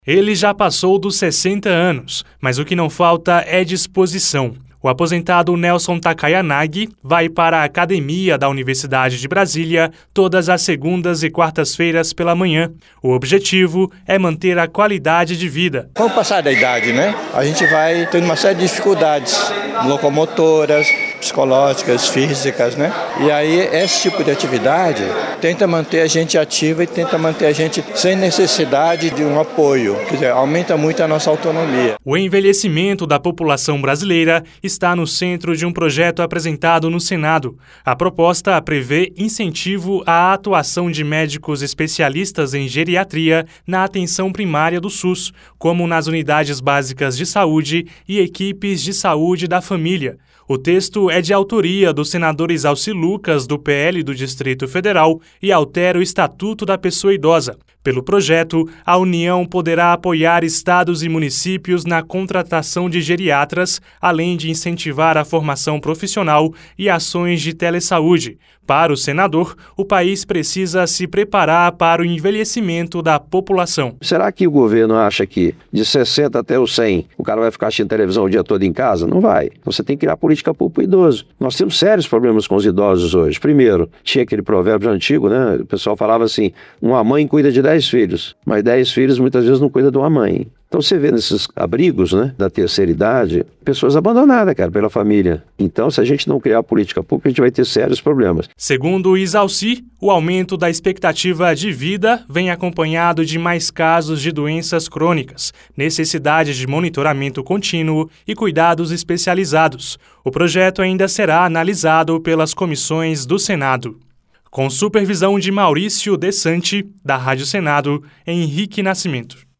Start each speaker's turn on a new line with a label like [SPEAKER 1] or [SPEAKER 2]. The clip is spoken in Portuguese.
[SPEAKER 1] Ele já passou dos 60 anos, mas o que não falta é disposição. O aposentado Nelson Takayanagi vai para a academia da Universidade de Brasília todas as segundas e quartas-feiras pela manhã. O objetivo é manter a qualidade de vida.
[SPEAKER 2] Com o passar da idade, a gente vai tendo uma série de dificuldades locomotoras, psicológicas, físicas, E aí esse tipo de atividade tenta manter a gente ativa e tenta manter a gente sem necessidade de um apoio. Quer dizer, aumenta muito a nossa autonomia.
[SPEAKER 1] O envelhecimento da população brasileira está no centro de um projeto apresentado no Senado. A proposta prevê incentivo à atuação de médicos especialistas em geriatria na atenção primária do SUS, como nas unidades básicas de saúde e equipes de saúde da família. O texto é de autoria do senador Isalci Lucas, do PL do Distrito Federal, e altera o Estatuto da Pessoa Idosa. Pelo projeto, a União poderá apoiar estados e municípios na contratação de geriatras, além de incentivar a formação profissional e ações de telesaúde. Para o senador, o país precisa se preparar para o envelhecimento da população.
[SPEAKER 3] Será que o governo acha que de 60 até os 100 o cara vai ficar assistindo televisão o dia todo em casa? Não vai. Você tem que criar política pública para o idoso. Nós temos sérios problemas com os idosos hoje. Primeiro, tinha aquele provérbio antigo, O pessoal falava assim, uma mãe cuida de 10 filhos, mas 10 filhos muitas vezes não cuida de uma mãe. Então você vê nesses abrigos, da terceira idade, pessoas abandonadas, pela família. Então, se a gente não criar política pública, a gente vai ter sérios problemas.
[SPEAKER 1] Segundo o Isalci, o aumento da expectativa de vida vem acompanhado de mais casos de doenças crônicas, necessidade de monitoramento contínuo e cuidados especializados. O projeto ainda será analisado pelas comissões do Senado. Com supervisão de Maurício Dessanti, da Rádio Senado, Henrique Nascimento.